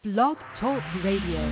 Blog Talk Radio.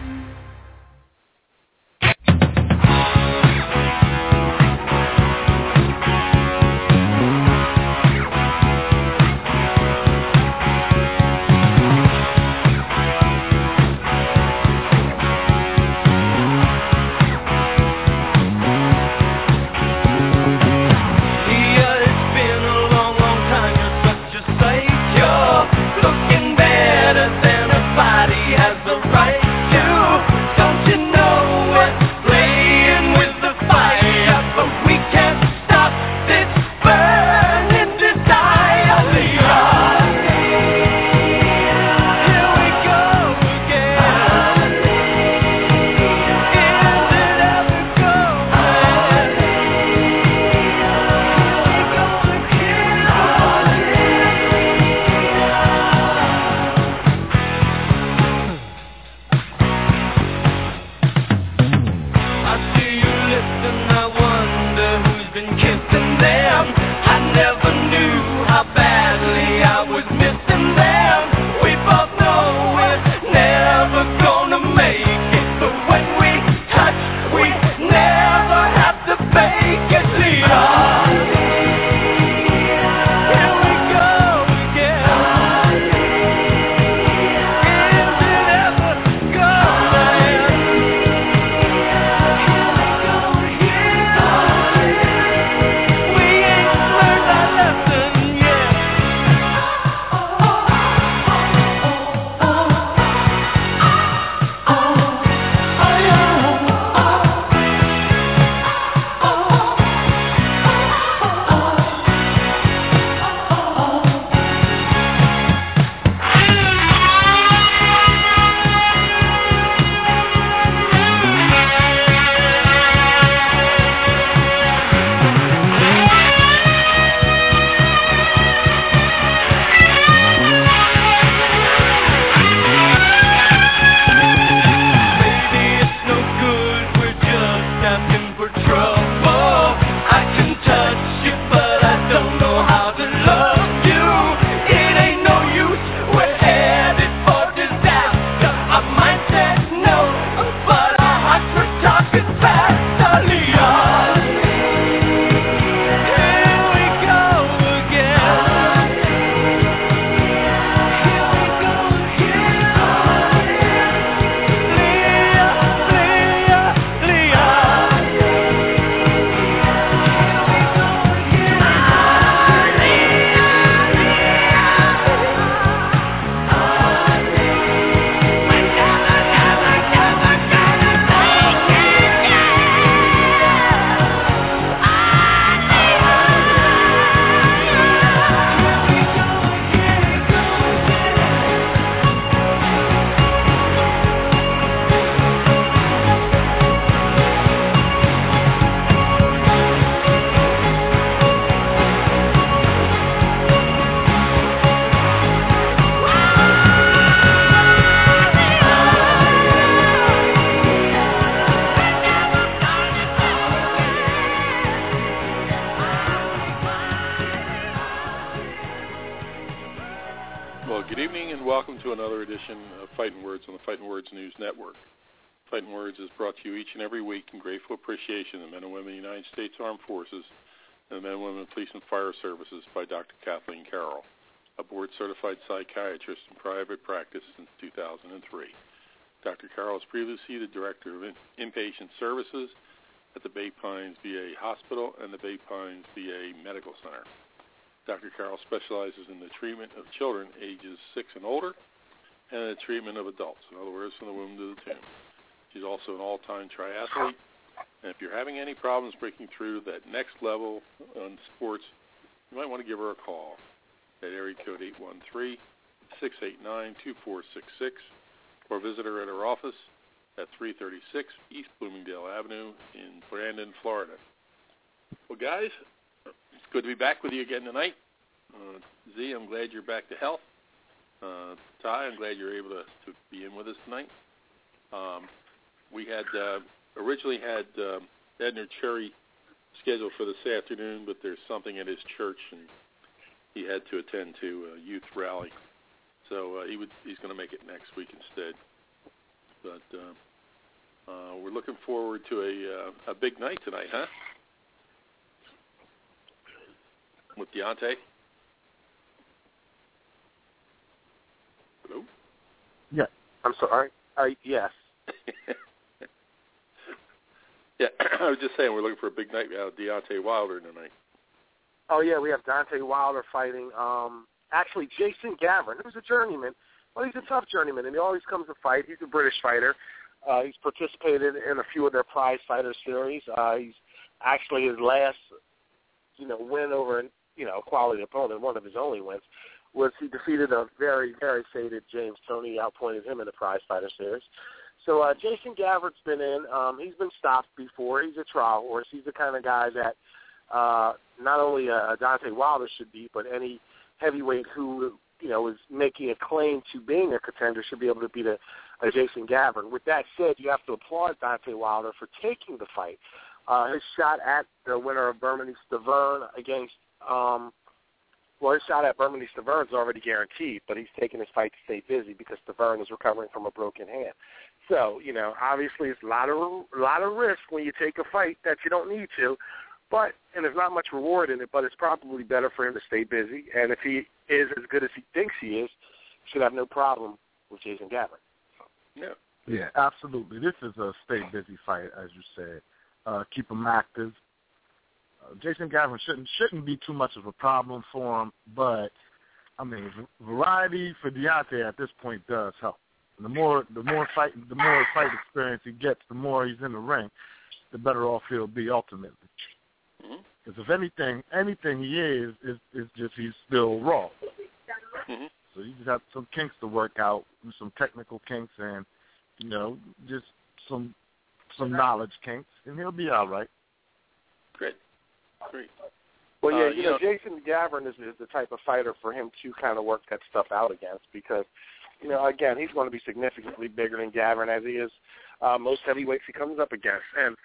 Fighting Words is brought to you each and every week in grateful appreciation of the men and women of the United States Armed Forces and the men and women of Police and Fire Services by Dr. Kathleen Carroll, a board-certified psychiatrist in private practice since 2003. Dr. Carroll is previously the Director of Inpatient Services at the Bay Pines VA Hospital and the Bay Pines VA Medical Center. Dr. Carroll specializes in the treatment of children ages 6 and older and the treatment of adults, in other words, from the womb to the tomb. She's also an all-time triathlete, and if you're having any problems breaking through that next level on sports, you might want to give her a call at area code 813-689-2466 or visit her at her office at 336 East Bloomingdale Avenue in Brandon, Florida. Well, guys, it's good to be back with you again tonight. Z, I'm glad you're back to health. Ty, I'm glad you're able to be in with us tonight. We had originally had Edner Cherry scheduled for this afternoon, but there's something at his church, and he had to attend to a youth rally. So he's going to make it next week instead. But we're looking forward to a big night tonight, huh? With Deontay. Hello? Yeah. I'm sorry. Yes. Yeah, I was just saying we're looking for a big night out of Deontay Wilder tonight. Oh, yeah, we have Deontay Wilder fighting, actually, Jason Gavin, who's a journeyman. Well, he's a tough journeyman, and he always comes to fight. He's a British fighter. He's participated in a few of their prize fighter series. He's actually his last, win over, a quality opponent, one of his only wins, was he defeated a very, very faded James Toney, outpointed him in the prize fighter series. So Jason Gavin's been in. He's been stopped before. He's a trial horse. He's the kind of guy that not only Deontay Wilder should beat, but any heavyweight who, is making a claim to being a contender should be able to beat a Jason Gavin. With that said, you have to applaud Deontay Wilder for taking the fight. His shot at the winner of Bermany-Stavern against his shot at Bermany-Stavern is already guaranteed, but he's taking his fight to stay busy because Stavern is recovering from a broken hand. So, obviously it's a lot of risk when you take a fight that you don't need to, and there's not much reward in it, but it's probably better for him to stay busy. And if he is as good as he thinks he is, he should have no problem with Jason Gavin. Yeah, absolutely. This is a stay busy fight, as you said. Keep him active. Jason Gavin shouldn't be too much of a problem for him, but variety for Deontay at this point does help. And the more fight experience he gets, the more he's in the ring, the better off he'll be ultimately. Because if anything he is just he's still raw. Mm-hmm. So you just have some kinks to work out, some technical kinks, and just some knowledge kinks, and he'll be all right. Great. Well, Jason Gavin is the type of fighter for him to kind of work that stuff out against because, again, he's going to be significantly bigger than Gavin as he is most heavyweights he comes up against. And,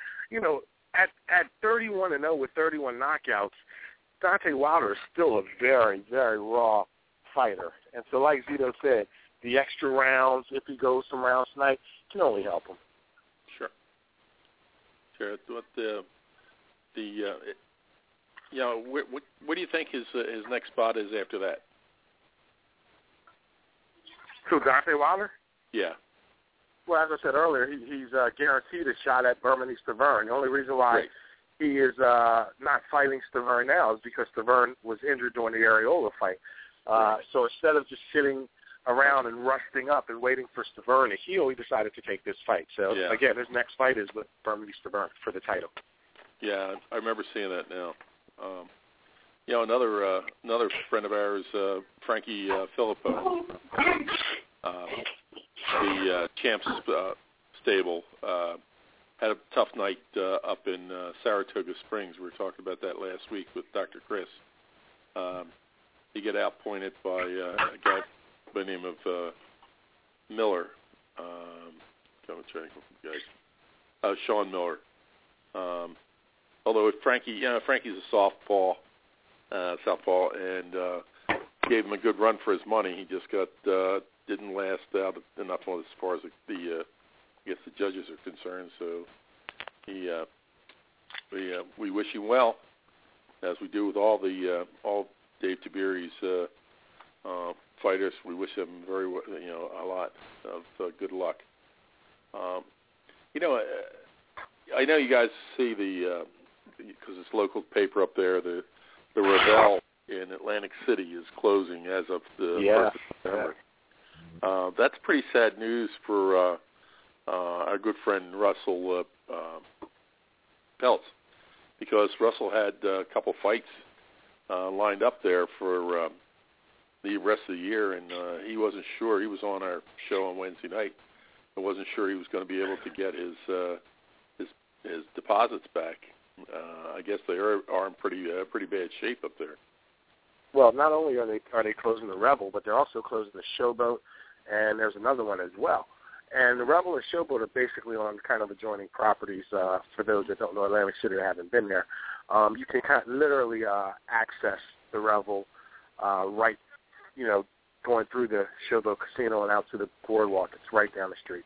at 31-0 with 31 knockouts, Deontay Wilder is still a very, very raw fighter. And so, like Zito said, the extra rounds, if he goes some rounds tonight, can only help him. Sure. What what do you think his next spot is after that? Who, Deontay Wilder? Yeah. Well, as I said earlier, he's guaranteed a shot at Bermany-Stavern. The only reason why he is not fighting Stavern now is because Stavern was injured during the Areola fight. So instead of just sitting around and rusting up and waiting for Stavern to heal, he decided to take this fight. So, again, his next fight is with Bermany-Stavern for the title. Yeah, I remember seeing that now. Another friend of ours, Frankie Filippo, the Champs stable, had a tough night up in Saratoga Springs. We were talking about that last week with Dr. Chris. He got outpointed by a guy by the name of Miller. Sean Miller. Although Frankie's a southpaw, and gave him a good run for his money. He just didn't last out enough as far as the judges are concerned. So we wish him well, as we do with all Dave Tiberi's fighters. We wish him a lot of good luck. I know you guys see because it's local paper up there, the Rebel in Atlantic City is closing as of the 1st of September. That's pretty sad news for our good friend Russell Peltz, because Russell had a couple fights lined up there for the rest of the year, and he wasn't sure. He was on our show on Wednesday night. I wasn't sure he was going to be able to get his deposits back. I guess they are in pretty bad shape up there. Well, not only are they closing the Rebel, but they're also closing the Showboat, and there's another one as well. And the Rebel and Showboat are basically on kind of adjoining properties. For those that don't know Atlantic City or haven't been there, you can literally access the Rebel right, going through the Showboat Casino and out to the boardwalk. It's right down the street.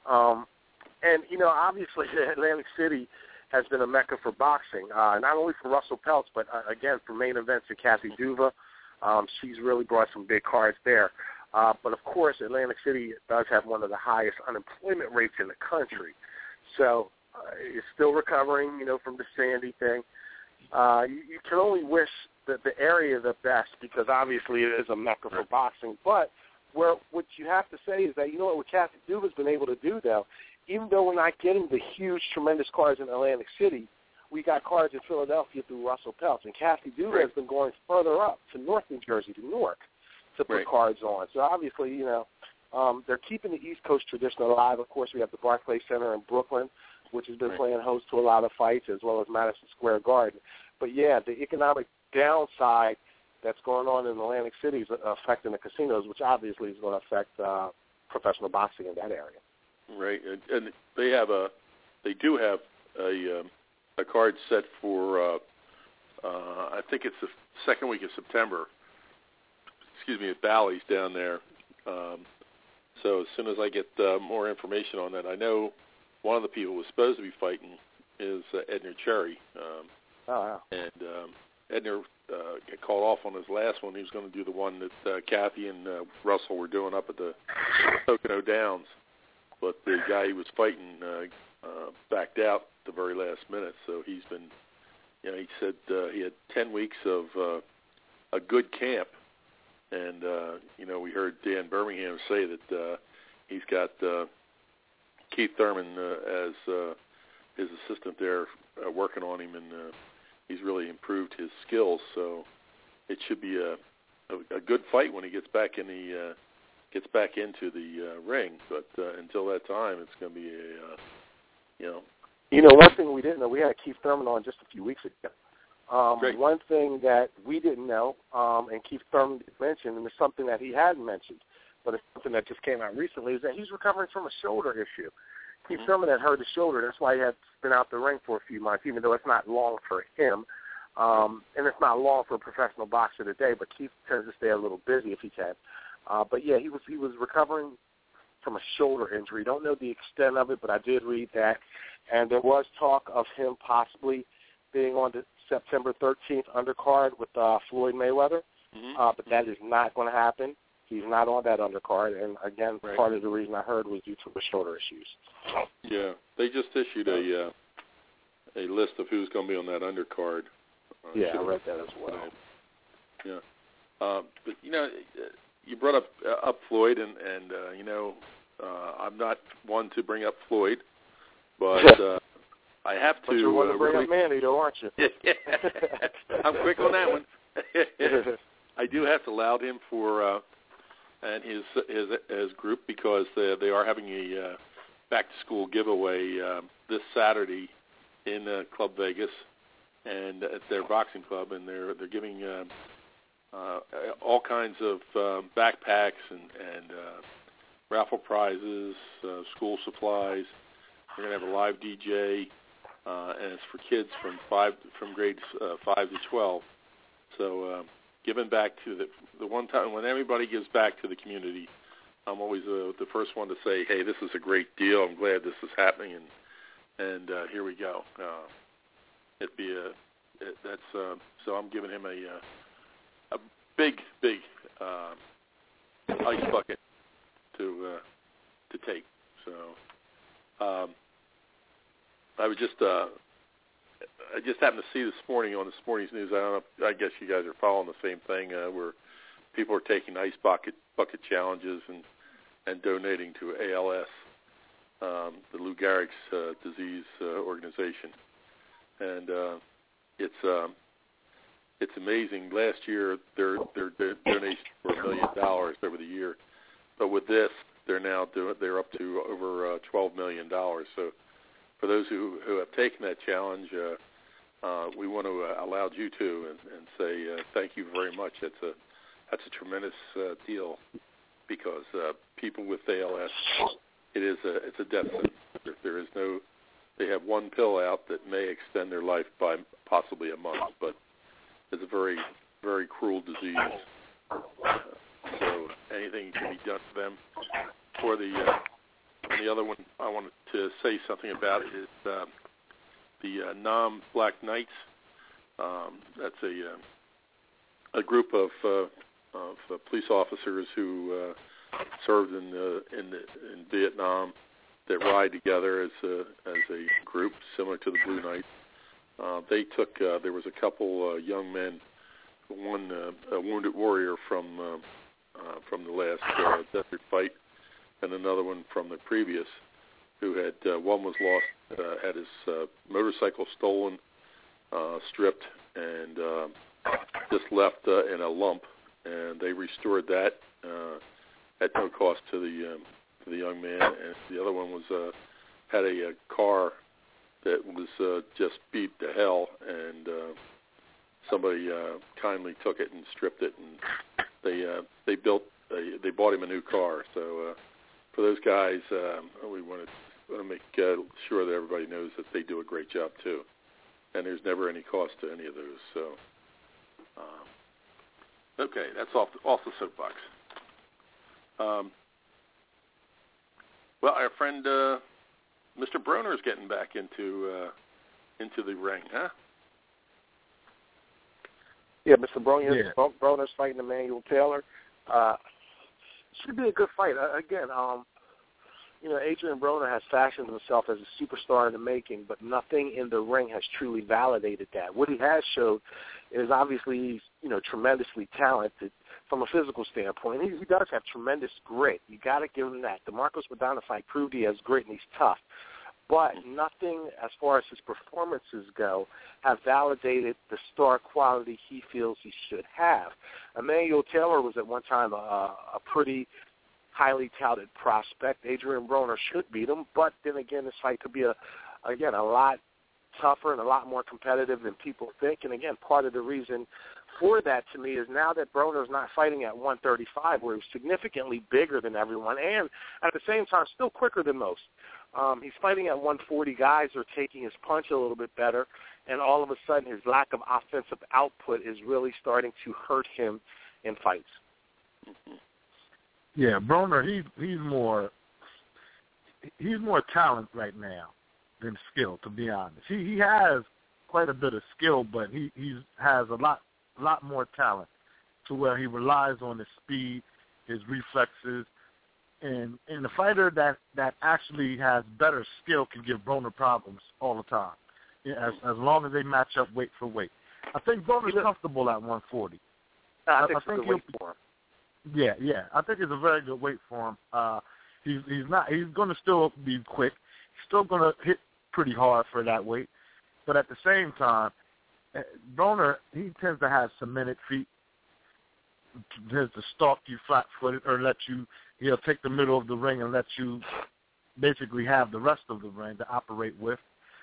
And, you know, obviously Atlantic City has been a mecca for boxing, not only for Russell Peltz, but, again, for main events for Kathy Duva. She's really brought some big cards there. But, of course, Atlantic City does have one of the highest unemployment rates in the country. So it's still recovering, you know, from the Sandy thing. You can only wish that the area the best because, obviously, it is a mecca for boxing. But what you have to say is that, you know what Kathy Duva's been able to do, though, even though we're not getting the huge, tremendous cards in Atlantic City, we got cards in Philadelphia through Russell Peltz. And Kathy Duva has been going further up to North New Jersey, to Newark, to put cards on. So, obviously, you know, they're keeping the East Coast tradition alive. Of course, we have the Barclays Center in Brooklyn, which has been playing host to a lot of fights, as well as Madison Square Garden. But, yeah, the economic downside that's going on in Atlantic City is affecting the casinos, which obviously is going to affect professional boxing in that area. Right, and they do have a card set for I think it's the second week of September. Excuse me, at Bally's down there. So as soon as I get more information on that, I know one of the people who was supposed to be fighting is Edner Cherry. And Edner got called off on his last one. He was going to do the one that Kathy and Russell were doing up at the Pocono Downs. But the guy he was fighting backed out the very last minute. So he's been, you know, he said he had 10 weeks of a good camp. And, you know, we heard Dan Birmingham say that he's got Keith Thurman as his assistant there working on him, and he's really improved his skills. So it should be a good fight when he gets back in the into the ring. But until that time, it's going to be You know, one thing we didn't know, we had Keith Thurman on just a few weeks ago. One thing that we didn't know, and Keith Thurman mentioned, and it's something that he hadn't mentioned, but it's something that just came out recently, is that he's recovering from a shoulder issue. Keith Thurman had hurt his shoulder. That's why he had been out the ring for a few months, even though it's not long for him. And it's not long for a professional boxer today, but Keith tends to stay a little busy if he can. But, yeah, he was recovering from a shoulder injury. Don't know the extent of it, but I did read that. And there was talk of him possibly being on the September 13th undercard with Floyd Mayweather, but that is not going to happen. He's not on that undercard, and, again, part of the reason I heard was due to the shoulder issues. Yeah, they just issued a list of who's going to be on that undercard. I read that as well. Yeah. But, you know, you brought up Floyd, and you know, I'm not one to bring up Floyd, but I have to. But you're one to bring up Manny, though, aren't you? I'm quick on that one. I do have to laud him for and his group because they are having a back-to-school giveaway this Saturday in Club Vegas and at their boxing club, and they're giving all kinds of backpacks and raffle prizes, school supplies. We're going to have a live DJ, and it's for kids from grades 5 to 12. So giving back to the one time when everybody gives back to the community, I'm always the first one to say, hey, this is a great deal. I'm glad this is happening, and here we go. So I'm giving him a big ice bucket to take. So I just happened to see this morning on this morning's news. I don't know. I guess you guys are following the same thing where people are taking ice bucket challenges and donating to ALS, the Lou Gehrig's disease organization, and it's amazing. Last year, their donations were $1 million over the year, but with this, they're up to over $12 million. So, for those who have taken that challenge, we want to allow you to and say thank you very much. That's a tremendous deal because people with ALS, it's a death sentence. They have one pill out that may extend their life by possibly a month, but it's a very, very cruel disease. So anything can be done for them. For and the other one I wanted to say something about is the Nam Black Knights. That's a group of police officers who served in Vietnam that ride together as a group, similar to the Blue Knights. They took there was a couple young men, one a wounded warrior from the last desert fight, and another one from the previous, who had one was lost, had his motorcycle stolen, stripped, and just left in a lump, and they restored that at no cost to the young man. And the other one was had a car that was just beat to hell, and somebody kindly took it and stripped it, and they bought him a new car. So for those guys, we want to make sure that everybody knows that they do a great job too, and there's never any cost to any of those. So okay, that's off the soapbox. Well, our friend Mr. Broner is getting back into the ring, huh? Yeah, Mr. Broner's fighting Emmanuel Taylor. Should be a good fight. Again, Adrian Broner has fashioned himself as a superstar in the making, but nothing in the ring has truly validated that. What he has showed is obviously he's, tremendously talented from a physical standpoint. He does have tremendous grit. You got to give him that. The Marcos Maidana fight proved he has grit and he's tough. But nothing, as far as his performances go, have validated the star quality he feels he should have. Emmanuel Taylor was at one time a pretty highly touted prospect. Adrian Broner should beat him, but then again, this fight could be a lot tougher and a lot more competitive than people think. And again, part of the reason for that to me is now that Broner's not fighting at 135, where he's significantly bigger than everyone, and at the same time still quicker than most. He's fighting at 140. Guys are taking his punch a little bit better, and all of a sudden his lack of offensive output is really starting to hurt him in fights. Yeah, Broner, he's more talent right now than skill, to be honest. He has quite a bit of skill, but he has a lot more talent, to where he relies on his speed, his reflexes, and the fighter that actually has better skill can give Broner problems all the time, as long as they match up weight for weight. I think Broner's comfortable at 140. I think it's a good weight for him. Yeah. I think it's a very good weight for him. He's going to still be quick. He's still going to hit pretty hard for that weight. But at the same time, Broner, he tends to have cemented feet. He tends to stalk you flat-footed, or he'll take the middle of the ring and let you basically have the rest of the ring to operate with.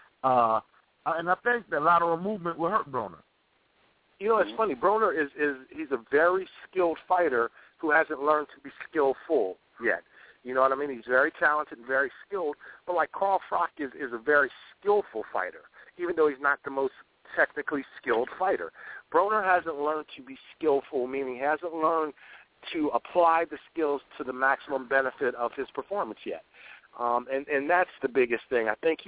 And I think the lateral movement will hurt Broner. It's funny. Broner he's a very skilled fighter who hasn't learned to be skillful yet. You know what I mean? He's very talented and very skilled, but like Carl Froch is a very skillful fighter, even though he's not the most technically skilled fighter. Broner hasn't learned to be skillful, meaning he hasn't learned to apply the skills to the maximum benefit of his performance yet. And that's the biggest thing. I think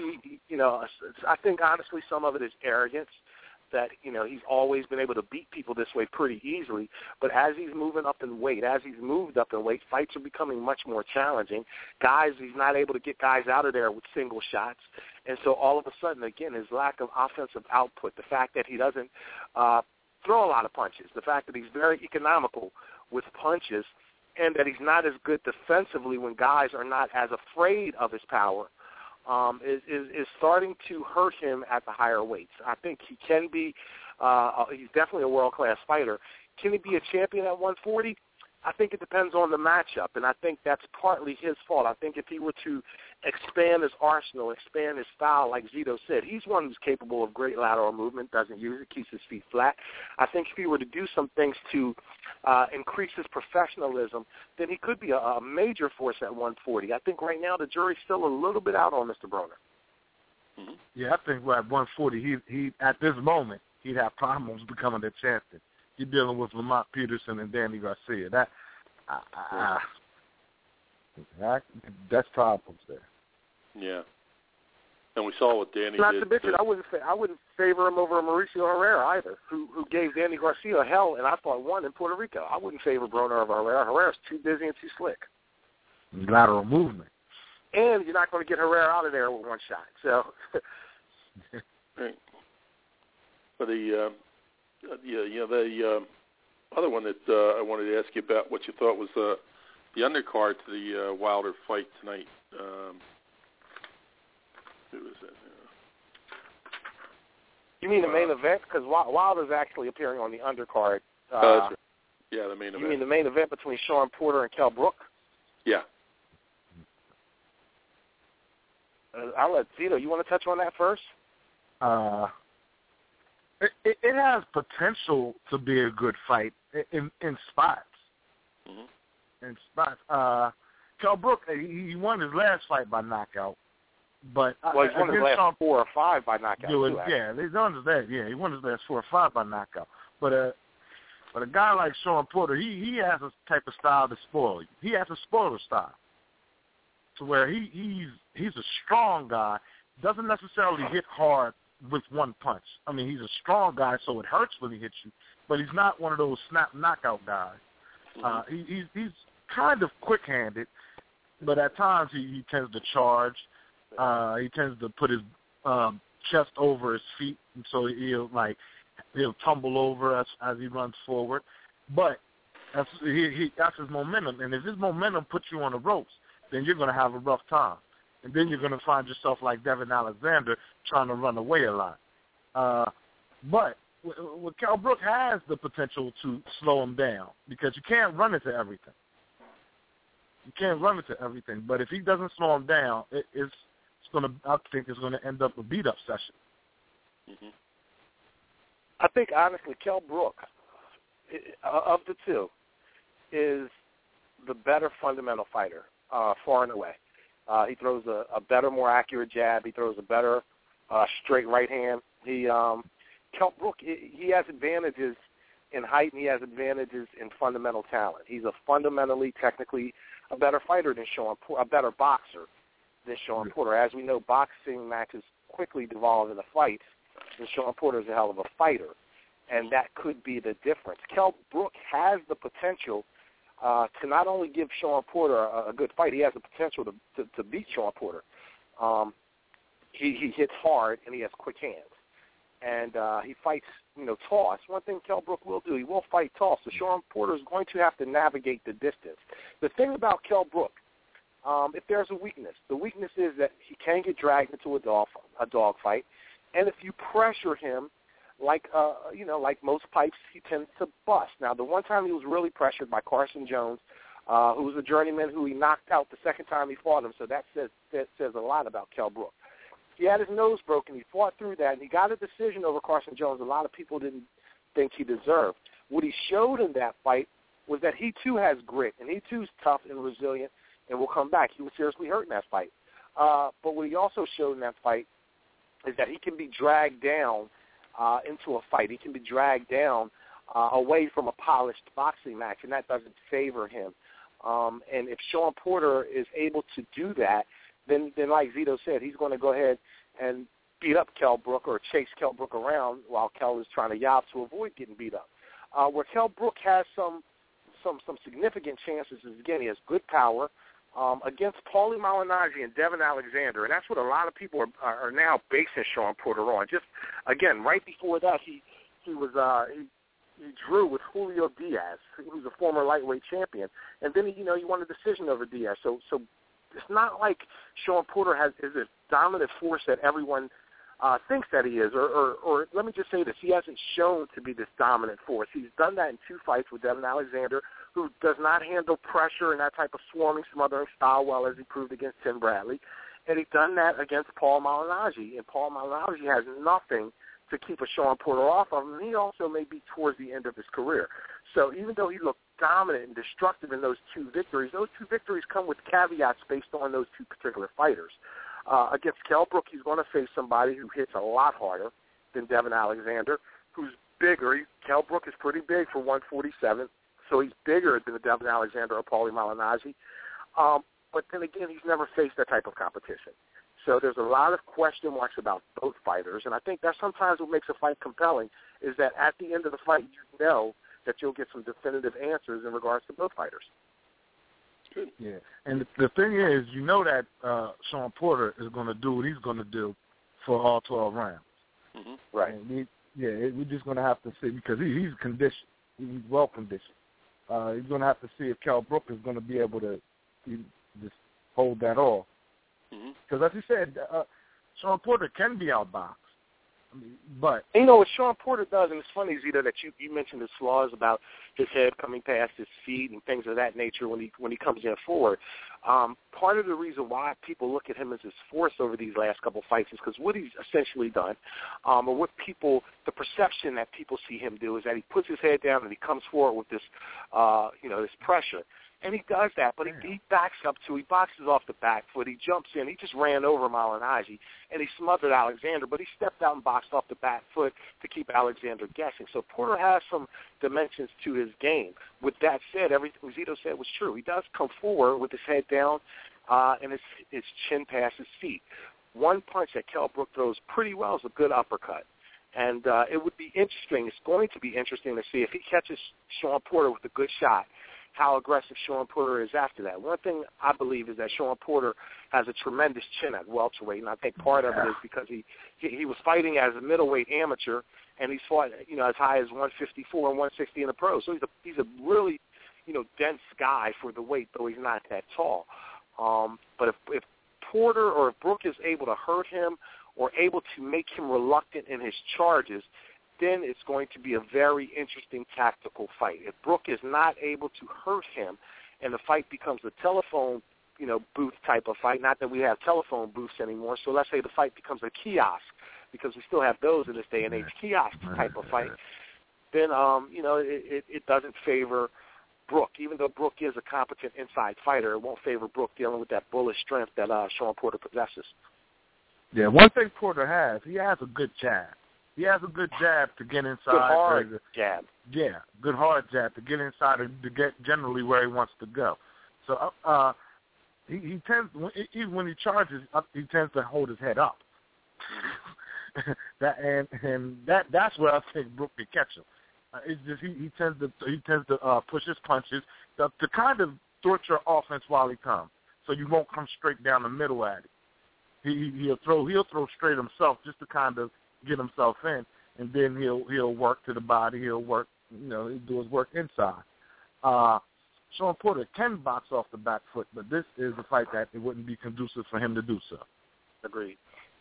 I think honestly some of it is arrogance, that he's always been able to beat people this way pretty easily. But as he's moved up in weight, fights are becoming much more challenging. He's not able to get guys out of there with single shots. And so all of a sudden, again, his lack of offensive output, the fact that he doesn't throw a lot of punches, the fact that he's very economical with punches, and that he's not as good defensively when guys are not as afraid of his power, is starting to hurt him at the higher weights. I think he can be he's definitely a world-class fighter. Can he be a champion at 140? I think it depends on the matchup, and I think that's partly his fault. I think if he were to expand his arsenal, expand his style, like Zito said, he's one who's capable of great lateral movement, doesn't use it, keeps his feet flat. I think if he were to do some things to increase his professionalism, then he could be a major force at 140. I think right now the jury's still a little bit out on Mr. Broner. Mm-hmm. Yeah, I think at 140, he at this moment, he'd have problems becoming the champion. You're dealing with Lamont Peterson and Danny Garcia. That's problems there. Yeah. And we saw what Danny Not did. to mention, I wouldn't favor him over Mauricio Herrera either, who gave Danny Garcia hell, and I thought won in Puerto Rico. I wouldn't favor Broner over Herrera. Herrera's too busy and too slick. Lateral movement. And you're not going to get Herrera out of there with one shot. So. Right. But the other one that I wanted to ask you about, what you thought was the undercard to the Wilder fight tonight. Who was that? You mean the main event? Because Wilder's actually appearing on the undercard. That's right. Yeah, the main event. You mean the main event between Sean Porter and Kell Brook? Yeah. I'll let Zito. You want to touch on that first? It has potential to be a good fight in spots. Mm-hmm. In spots. Kell Brook, he won his last fight by knockout. But he's won his last 4 or 5 by knockout. He won his last 4 or 5 by knockout. But a guy like Sean Porter, he has a type of style to spoil you. He has a spoiler style, to where he's a strong guy, doesn't necessarily hit hard with one punch. I mean, he's a strong guy, so it hurts when he hits you, but he's not one of those snap knockout guys. He's kind of quick-handed, but at times he tends to charge. He tends to put his chest over his feet, and so he'll tumble over as he runs forward. But that's his momentum, and if his momentum puts you on the ropes, then you're going to have a rough time. And then you're going to find yourself like Devin Alexander trying to run away a lot. But Kell Brook has the potential to slow him down, because you can't run into everything. But if he doesn't slow him down, I think it's going to end up a beat-up session. Mm-hmm. I think, honestly, Kell Brook, of the two, is the better fundamental fighter, far and away. He throws a better, more accurate jab. He throws a better straight right hand. Kell Brook, he has advantages in height, and he has advantages in fundamental talent. He's a fundamentally, technically, a better fighter than Sean Porter, a better boxer than Sean Porter. As we know, boxing matches quickly devolve into fights, and Sean Porter is a hell of a fighter, and that could be the difference. Kell Brook has the potential to not only give Sean Porter a good fight, he has the potential to beat Sean Porter. He hits hard, and he has quick hands. And he fights, toss. One thing Kell Brook will do, he will fight toss. So Sean Porter is going to have to navigate the distance. The thing about Kell Brook, if there's a weakness, the weakness is that he can get dragged into a dog fight. And if you pressure him, like most pipes, he tends to bust. Now, the one time he was really pressured by Carson Jones, who was a journeyman who he knocked out the second time he fought him, so that says a lot about Kell Brook. He had his nose broken. He fought through that, and he got a decision over Carson Jones a lot of people didn't think he deserved. What he showed in that fight was that he, too, has grit, and he, too, is tough and resilient and will come back. He was seriously hurt in that fight. But what he also showed in that fight is that he can be dragged down into a fight. He can be dragged down away from a polished boxing match, and that doesn't favor him. And if Sean Porter is able to do that, then like Zito said, he's going to go ahead and beat up Kell Brook or chase Kell Brook around while Kell is trying to yob to avoid getting beat up. Where Kell Brook has some significant chances is, again, he has good power against Paulie Malignaggi and Devin Alexander, and that's what a lot of people are now basing Sean Porter on. Just, again, right before that, he drew with Julio Diaz, who's a former lightweight champion, and then he won a decision over Diaz. So it's not like Sean Porter is a dominant force that everyone thinks that he is, or let me just say this, he hasn't shown to be this dominant force. He's done that in 2 fights with Devin Alexander, who does not handle pressure and that type of swarming, smothering style well, as he proved against Tim Bradley, and he's done that against Paul Malignaggi, and Paul Malignaggi has nothing to keep a Sean Porter off of him, and he also may be towards the end of his career. So even though he looked dominant and destructive in those 2 victories come with caveats based on those 2 particular fighters. Against Kell Brook, he's going to face somebody who hits a lot harder than Devin Alexander, who's bigger. Kell Brook is pretty big for 147, so he's bigger than the Devin Alexander or Paulie Malignaggi. But then again, he's never faced that type of competition. So there's a lot of question marks about both fighters, and I think that's sometimes what makes a fight compelling is that at the end of the fight, you know that you'll get some definitive answers in regards to both fighters. Good. Yeah, and the thing is, you know that Shawn Porter is going to do what he's going to do for all 12 rounds. Mm-hmm. Right. And we're just going to have to see because he's conditioned. He's well conditioned. He's going to have to see if Kell Brook is going to be able to just hold that off. Because as you said, Shawn Porter can be outboxed. But and you know what Shawn Porter does, and it's funny, Zito, that you mentioned his flaws about his head coming past his feet and things of that nature when he comes in forward. Part of the reason why people look at him as his force over these last couple fights is because what he's essentially done, or what the perception that people see him do is that he puts his head down and he comes forward with this, this pressure. And he does that, but he backs up he boxes off the back foot, he jumps in, he just ran over Malignaggi, and he smothered Alexander, but he stepped out and boxed off the back foot to keep Alexander guessing. So Porter has some dimensions to his game. With that said, everything Zito said was true. He does come forward with his head down and his chin past his feet. One punch that Kell Brook throws pretty well is a good uppercut. And it would be interesting, it's going to be interesting to see if he catches Shawn Porter with a good shot, how aggressive Shawn Porter is after that. One thing I believe is that Shawn Porter has a tremendous chin at welterweight, and I think part of it is because he was fighting as a middleweight amateur, and he's fought as high as 154 and 160 in the pros. So he's a really dense guy for the weight, though he's not that tall. But if Porter or if Brook is able to hurt him or able to make him reluctant in his charges, then it's going to be a very interesting tactical fight. If Brook is not able to hurt him and the fight becomes a telephone, booth type of fight, not that we have telephone booths anymore, so let's say the fight becomes a kiosk, because we still have those in this day and age, kiosk type of fight, then, it doesn't favor Brook. Even though Brook is a competent inside fighter, it won't favor Brook dealing with that bullish strength that Shawn Porter possesses. Yeah, one thing Porter has, he has a good jab. He has a good jab to get inside. Good hard jab. Yeah, good hard jab to get inside and to get generally where he wants to go. So he tends, even when he charges up, he tends to hold his head up. That's where I think Brook can catch him. It's just he tends to push his punches to kind of thwart your offense while he comes, so you won't come straight down the middle at it. He'll throw straight himself just to kind of get himself in, and then he'll work to the body. He'll work, he'll do his work inside. Shawn Porter can box off the back foot, but this is a fight that it wouldn't be conducive for him to do so. Agreed.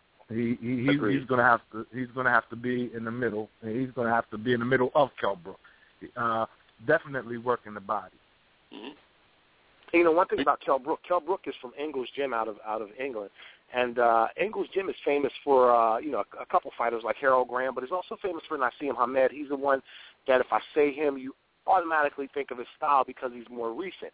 He's going to have to be in the middle, and he's going to have to be in the middle of Kell Brook. Definitely working the body. Mm-hmm. One thing about Kell Brook is from Ingles Gym out of England. And Ingles Gym is famous for, a couple fighters like Harold Graham, but he's also famous for Naseem Hamed. He's the one that if I say him, you automatically think of his style because he's more recent.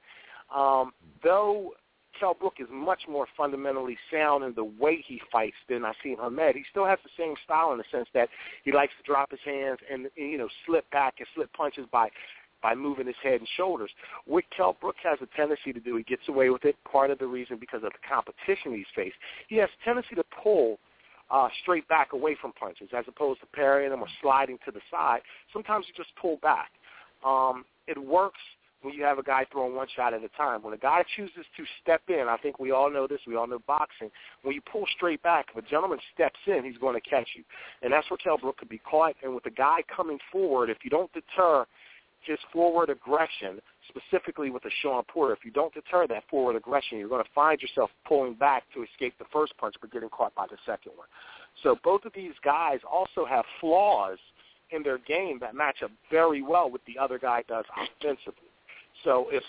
Though Kell Brook is much more fundamentally sound in the way he fights than Naseem Hamed, he still has the same style in the sense that he likes to drop his hands and slip back and slip punches by moving his head and shoulders. What Kell Brook has a tendency to do, he gets away with it, part of the reason because of the competition he's faced. He has a tendency to pull straight back away from punches as opposed to parrying them or sliding to the side. Sometimes you just pull back. It works when you have a guy throwing one shot at a time. When a guy chooses to step in, I think we all know this, we all know boxing, when you pull straight back, if a gentleman steps in, he's going to catch you. And that's where Kell Brook could be caught. And with the guy coming forward, if you don't deter his forward aggression, specifically with a Shawn Porter, if you don't deter that forward aggression, you're going to find yourself pulling back to escape the first punch but getting caught by the second one. So both of these guys also have flaws in their game that match up very well with the other guy does offensively. So if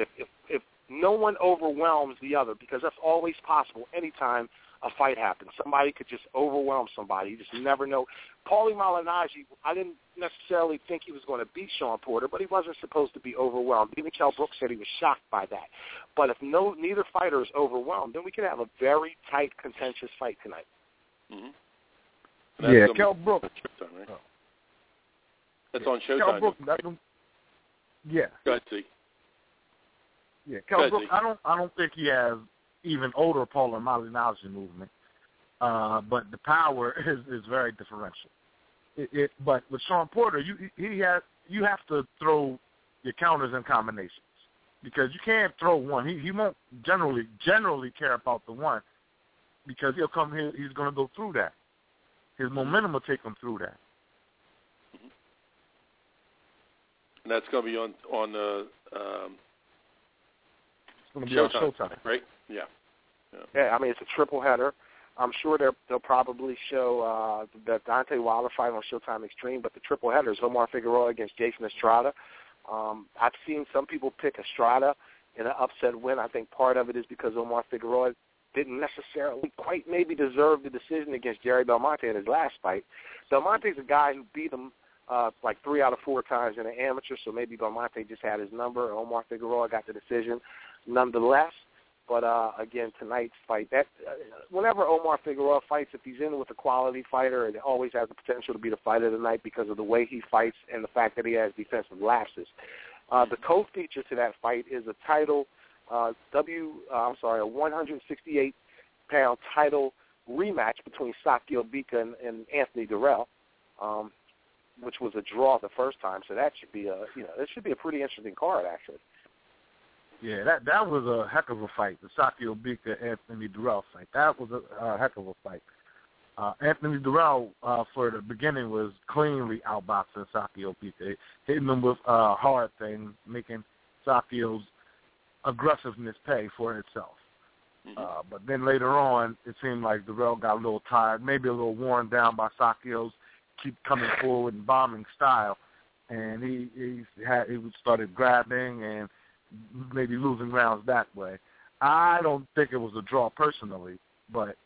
no one overwhelms the other, because that's always possible anytime a fight happens. Somebody could just overwhelm somebody. You just never know. Paulie Malignaggi, I didn't necessarily think he was going to beat Shawn Porter, but he wasn't supposed to be overwhelmed. Even Kell Brook said he was shocked by that. But if neither fighter is overwhelmed, then we can have a very tight, contentious fight tonight. Mm-hmm. Yeah, Kell Brook. That's on Showtime. Kell Brook, Yeah. Gutsy. Yeah, Kell Brook, I don't think he has even older Polar Malignaggi movement, but the power is very differential. But with Shawn Porter, you have to throw your counters and combinations because you can't throw one. He won't generally care about the one because he'll come here. He's going to go through that. His momentum will take him through that. And that's going to be on it's going to be on Showtime, right? Yeah. Yeah, I mean, it's a triple header. I'm sure they'll probably show the Deontay Wilder fight on Showtime Extreme, but the triple header is Omar Figueroa against Jason Estrada. I've seen some people pick Estrada in an upset win. I think part of it is because Omar Figueroa didn't necessarily quite maybe deserve the decision against Jerry Belmonte in his last fight. Belmonte's a guy who beat him like 3 out of 4 times in an amateur, so maybe Belmonte just had his number. Omar Figueroa got the decision nonetheless. But, again, tonight's fight, whenever Omar Figueroa fights, if he's in with a quality fighter, it always has the potential to be the fight of the night because of the way he fights and the fact that he has defensive lapses. The co-feature to that fight is a title, a 168-pound title rematch between Sakio Bika and Anthony Durrell, which was a draw the first time. So that should be it should be a pretty interesting card, actually. Yeah, that was a heck of a fight, the Sakio Bika Anthony Durrell fight. That was a heck of a fight. Anthony Durrell, for the beginning, was cleanly outboxing Sakio Bika, hitting him with hard things, making Sakio's aggressiveness pay for itself. But then later on, it seemed like Durrell got a little tired, maybe a little worn down by Sakio's keep coming forward and bombing style, and he started grabbing and maybe losing rounds that way. I don't think it was a draw personally, but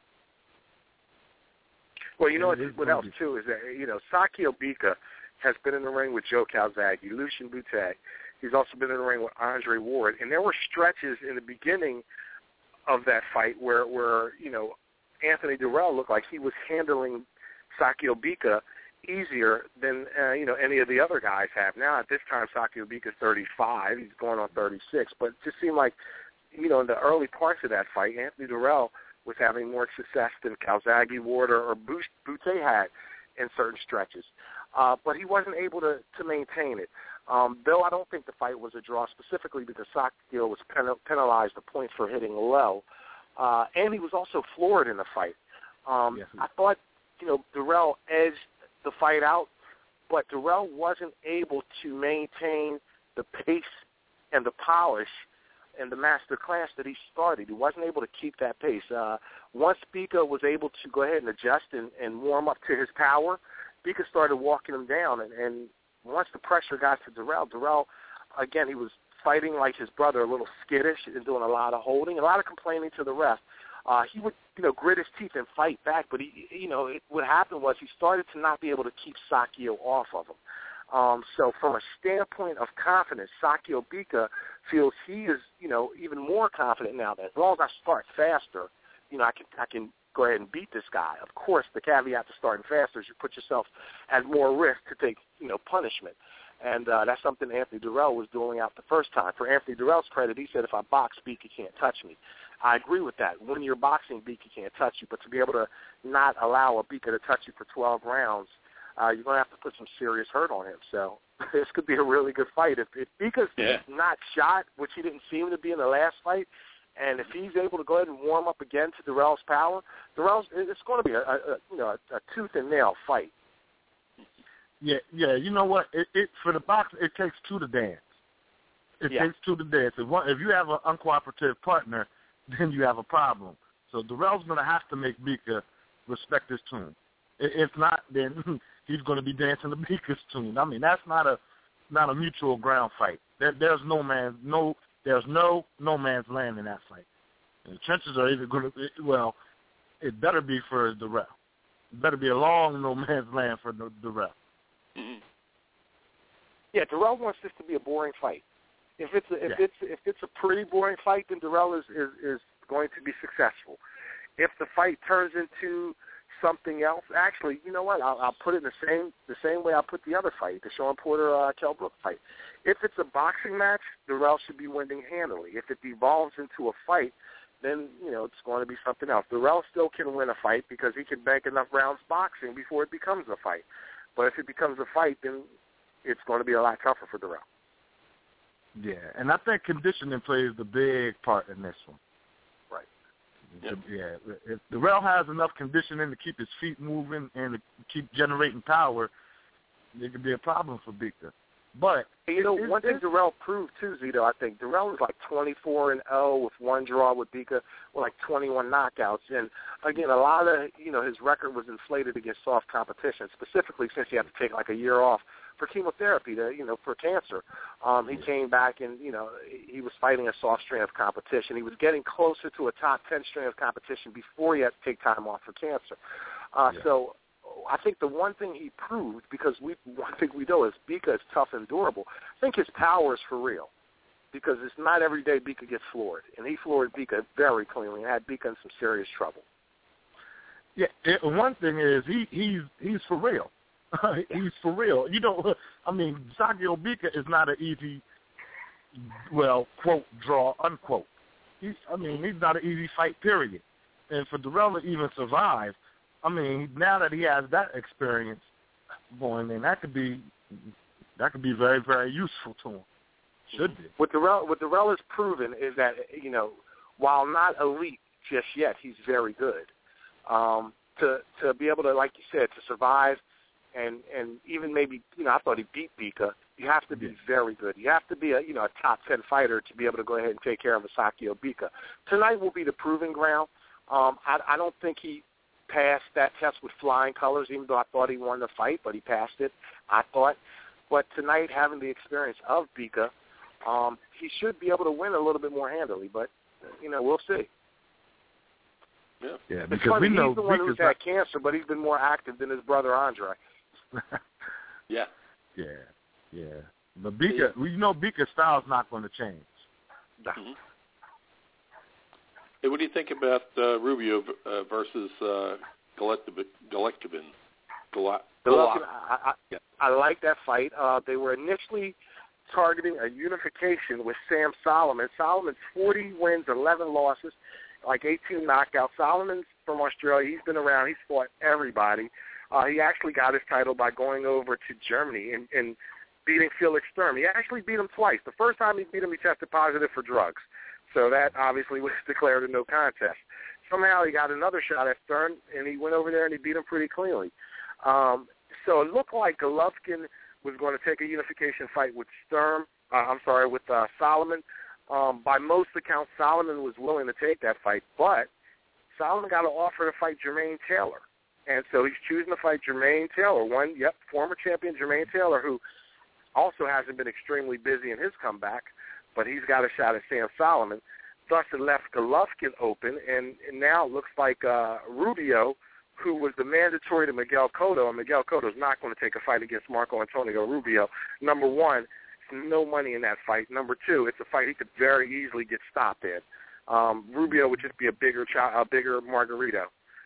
well, you know what else too is that Sakio Bika has been in the ring with Joe Calzaghe, Lucien Boutet. He's also been in the ring with Andre Ward, and there were stretches in the beginning of that fight where Anthony Durrell looked like he was handling Sakio Bika easier than any of the other guys have. Now at this time, Sakio Bika's 35. He's going on 36. But it just seemed like, in the early parts of that fight, Anthony Durrell was having more success than Calzaghe, Ward, or Boutet had in certain stretches. But he wasn't able to maintain it. Though I don't think the fight was a draw specifically because Sakio was penalized a point for hitting low. And he was also floored in the fight. Yes. I thought, Durrell edged the fight out, but Durrell wasn't able to maintain the pace and the polish and the master class that he started. He wasn't able to keep that pace. Once Bika was able to go ahead and adjust and warm up to his power, Bika started walking him down. And once the pressure got to Durrell, again, he was fighting like his brother, a little skittish and doing a lot of holding, a lot of complaining to the ref. He would, grit his teeth and fight back, but what happened was he started to not be able to keep Sakio off of him. So from a standpoint of confidence, Sakio Bika feels he is, even more confident now that as long as I start faster, I can go ahead and beat this guy. Of course, the caveat to starting faster is you put yourself at more risk to take, punishment. And that's something Anthony Durrell was doing out the first time. For Anthony Durrell's credit, he said, if I box, Bika can't touch me. I agree with that. When you're boxing, Bika can't touch you. But to be able to not allow a Bika to touch you for 12 rounds, you're going to have to put some serious hurt on him. So this could be a really good fight. If Bika's not shot, which he didn't seem to be in the last fight, and if he's able to go ahead and warm up again to Durrell's power, it's going to be a tooth and nail fight. Yeah. You know what? For the boxing, it takes two to dance. It takes two to dance. If you have an uncooperative partner, then you have a problem. So Durrell's going to have to make Bika respect his tune. If not, then he's going to be dancing to Bika's tune. I mean, that's not a mutual ground fight. There's no man's land in that fight. And the trenches are either going to it better be for Durrell. It better be a long no man's land for Durrell. Mm-hmm. Yeah, Durrell wants this to be a boring fight. If it's a pretty boring fight, then Durrell is going to be successful. If the fight turns into something else, actually, you know what? I'll put it the same way I put the other fight, the Sean Porter Kell Brook fight. If it's a boxing match, Dirrell should be winning handily. If it devolves into a fight, then it's going to be something else. Dirrell still can win a fight because he can bank enough rounds boxing before it becomes a fight. But if it becomes a fight, then it's going to be a lot tougher for Dirrell. Yeah, and I think conditioning plays the big part in this one. Right. Yep. Yeah, if Dirrell has enough conditioning to keep his feet moving and to keep generating power, it could be a problem for Bika. But one thing Dirrell proved too, Zito, I think Dirrell was like 24-0 with one draw with Bika, with like 21 knockouts. And again, a lot of his record was inflated against soft competition, specifically since he had to take like a year off for chemotherapy for cancer. He came back and he was fighting a soft strain of competition. He was getting closer to a top 10 strain of competition before he had to take time off for cancer. So I think the one thing he proved, because one thing we know is Bika is tough and durable. I think his power is for real, because it's not every day Bika gets floored, and he floored Bika very cleanly and had Bika in some serious trouble. Yeah, one thing is he's for real. He's for real. Sakio Bika is not an easy, quote, draw, unquote. He's not an easy fight, period. And for Dirrell to even survive, now that he has that experience going in, that could be very, very useful to him. Should be. What Dirrell has proven is that, while not elite just yet, he's very good. To be able to, like you said, to survive and even maybe, I thought he beat Bika, you have to be very good. You have to be a top 10 fighter to be able to go ahead and take care of Sakio Bika. Tonight will be the proving ground. I don't think he passed that test with flying colors, even though I thought he won the fight, but he passed it, I thought. But tonight, having the experience of Bika, he should be able to win a little bit more handily, but, we'll see. Yeah, it's because funny, we know he's the one who's had cancer, but he's been more active than his brother Andre. Yeah. But Bika, Bika's style's not going to change. Mm-hmm. Hey, what do you think about Rubio versus Golovkin? I like that fight. They were initially targeting a unification with Sam Solomon. Solomon's 40 wins, 11 losses, like 18 knockouts. Solomon's from Australia. He's been around. He's fought everybody. He actually got his title by going over to Germany and beating Felix Sturm. He actually beat him twice. The first time he beat him, he tested positive for drugs. So that obviously was declared a no contest. Somehow he got another shot at Stern, and he went over there and he beat him pretty cleanly. So it looked like Golovkin was going to take a unification fight with with Solomon. By most accounts, Solomon was willing to take that fight, but Solomon got an offer to fight Jermaine Taylor. And so he's choosing to fight Jermaine Taylor, former champion Jermaine Taylor, who also hasn't been extremely busy in his comeback, but he's got a shot at Sam Solomon. Thus, it left Golovkin open, and now it looks like Rubio, who was the mandatory to Miguel Cotto, and Miguel Cotto's not going to take a fight against Marco Antonio Rubio. Number one, no money in that fight. Number two, it's a fight he could very easily get stopped in. Rubio would just be a bigger Margarito.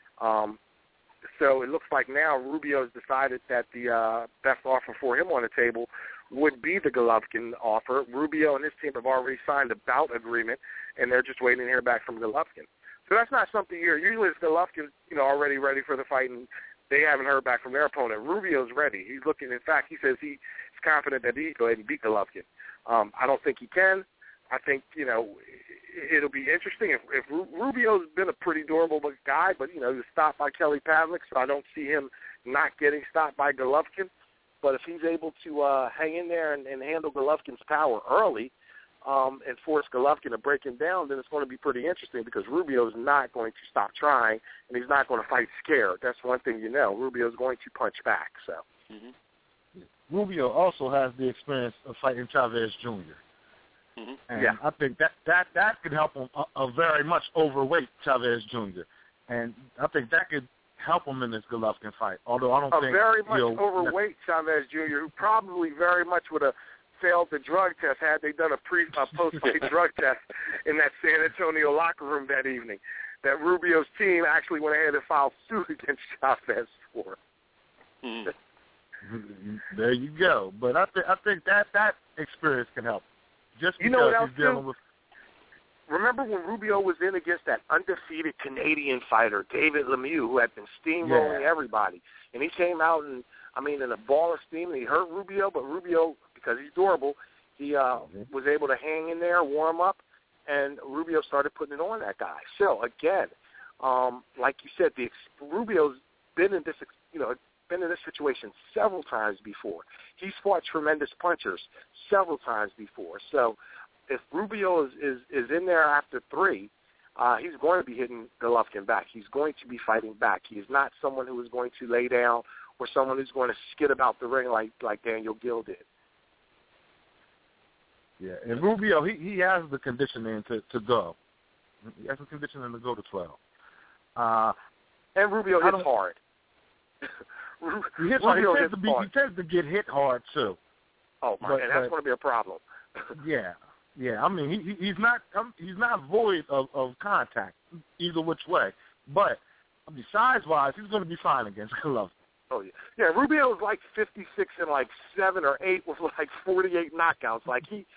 So it looks like now Rubio has decided that the best offer for him on the table would be the Golovkin offer. Rubio and his team have already signed a bout agreement, and they're just waiting to hear back from Golovkin. So that's not something here. Usually it's Golovkin, already ready for the fight, and they haven't heard back from their opponent. Rubio's ready. He's looking. In fact, he says he's confident that he can go ahead and beat Golovkin. I don't think he can. I think, it'll be interesting. If Rubio's been a pretty durable guy, but, he was stopped by Kelly Pavlik, so I don't see him not getting stopped by Golovkin. But if he's able to hang in there and handle Golovkin's power early and force Golovkin to break him down, then it's going to be pretty interesting because Rubio's not going to stop trying, and he's not going to fight scared. That's one thing Rubio's going to punch back. So Rubio also has the experience of fighting Chavez Jr. And I think that could help him, a very much overweight Chavez Jr. And I think that could help him in this Golovkin fight, although I don't think very much overweight Chavez Jr., who probably very much would have failed the drug test had they done a post-fight drug test in that San Antonio locker room that evening. that Rubio's team actually went ahead and filed suit against Chavez for. There you go. But I think that experience can help. Just because he's dealing with. Remember when Rubio was in against that undefeated Canadian fighter, David Lemieux, who had been steamrolling everybody, and he came out in a ball of steam, and he hurt Rubio, but Rubio, because he's durable, he was able to hang in there, warm up, and Rubio started putting it on that guy. So again, like you said, Rubio's been in this, been in this situation several times before. He's fought tremendous punchers several times before. So if Rubio is in there after 3, he's going to be hitting Golovkin back. He's going to be fighting back. He is not someone who is going to lay down or someone who's going to skid about the ring like Daniel Gill did. Yeah, and Rubio, he has the conditioning to go. He has the conditioning to go to 12. And Rubio hits hard. He tends to get hit hard too. Oh my! And that's going to be a problem. Yeah. I mean, he's not void of contact either which way. But size-wise, he's going to be fine against Golovkin. Oh yeah. Yeah, Rubio is like 56 and like 7 or 8 with like 48 knockouts. Like he's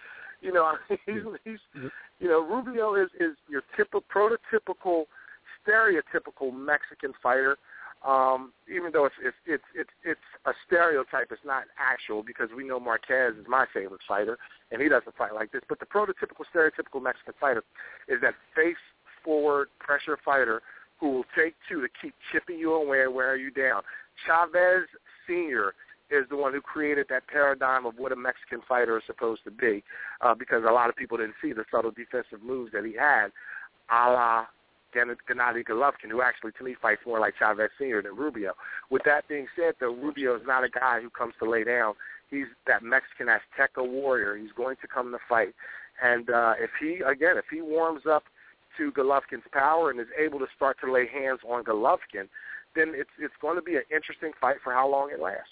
Rubio is your prototypical, stereotypical Mexican fighter. Even though it's a stereotype, it's not actual, because we know Marquez is my favorite fighter, and he doesn't fight like this. But the prototypical, stereotypical Mexican fighter is that face-forward pressure fighter who will take 2 to keep chipping you away and wear you down. Chavez Sr. is the one who created that paradigm of what a Mexican fighter is supposed to be, because a lot of people didn't see the subtle defensive moves that he had, a la Gennady Golovkin, who actually, to me, fights more like Chavez Sr. than Rubio. With that being said, though, Rubio is not a guy who comes to lay down. He's that Mexican Azteca warrior. He's going to come to fight. And if he warms up to Golovkin's power and is able to start to lay hands on Golovkin, then it's going to be an interesting fight for how long it lasts.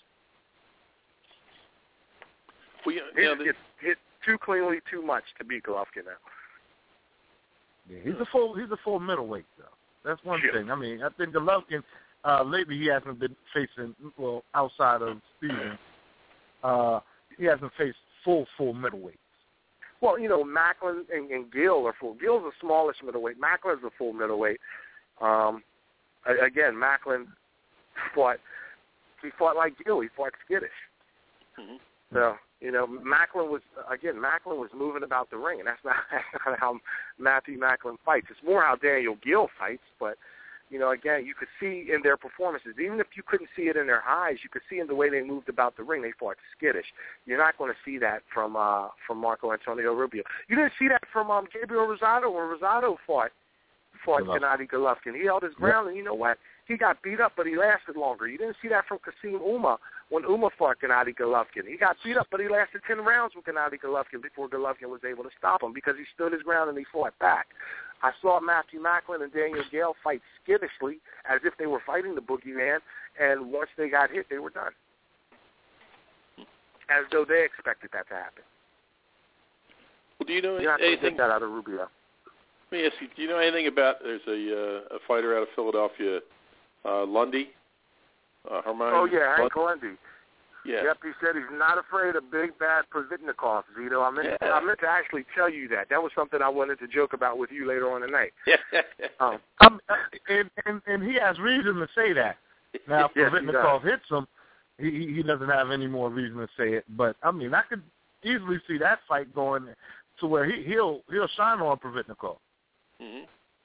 Well, it's hit too cleanly, too much to beat Golovkin now. Yeah, he's a full middleweight though. That's one thing. I mean, I think Golovkin lately he hasn't been facing outside of Steven. He hasn't faced full middleweights. Well, Macklin and Gill are full. Gill's a smallish middleweight. Macklin's a full middleweight. Again, Macklin fought like Gill. He fought skittish. Mm-hmm. So, Macklin was moving about the ring, and that's not how Matthew Macklin fights. It's more how Daniel Gill fights, but, again, you could see in their performances, even if you couldn't see it in their eyes, you could see in the way they moved about the ring, they fought skittish. You're not going to see that from Marco Antonio Rubio. You didn't see that from Gabriel Rosado when Rosado fought Gennady Golovkin. He held his ground, and you know what? He got beat up, but he lasted longer. You didn't see that from Kasim Uma when Uma fought Gennady Golovkin. He got beat up, but he lasted 10 rounds with Gennady Golovkin before Golovkin was able to stop him because he stood his ground and he fought back. I saw Matthew Macklin and Daniel Gill fight skittishly as if they were fighting the boogeyman, and once they got hit, they were done. As though they expected that to happen. Well, do you know You're not anything? Going to get that out of Rubio. Let me ask you, do you know anything about, there's a fighter out of Philadelphia, Lundy? Oh, yeah, Hank Lundy. Yeah. Yep, he said he's not afraid of big, bad Providnikov, Zito. I meant to actually tell you that. That was something I wanted to joke about with you later on tonight. And he has reason to say that. Now, if Providnikov hits him, he doesn't have any more reason to say it. But, I could easily see that fight going to where he'll shine on Providnikov. Mm-hmm.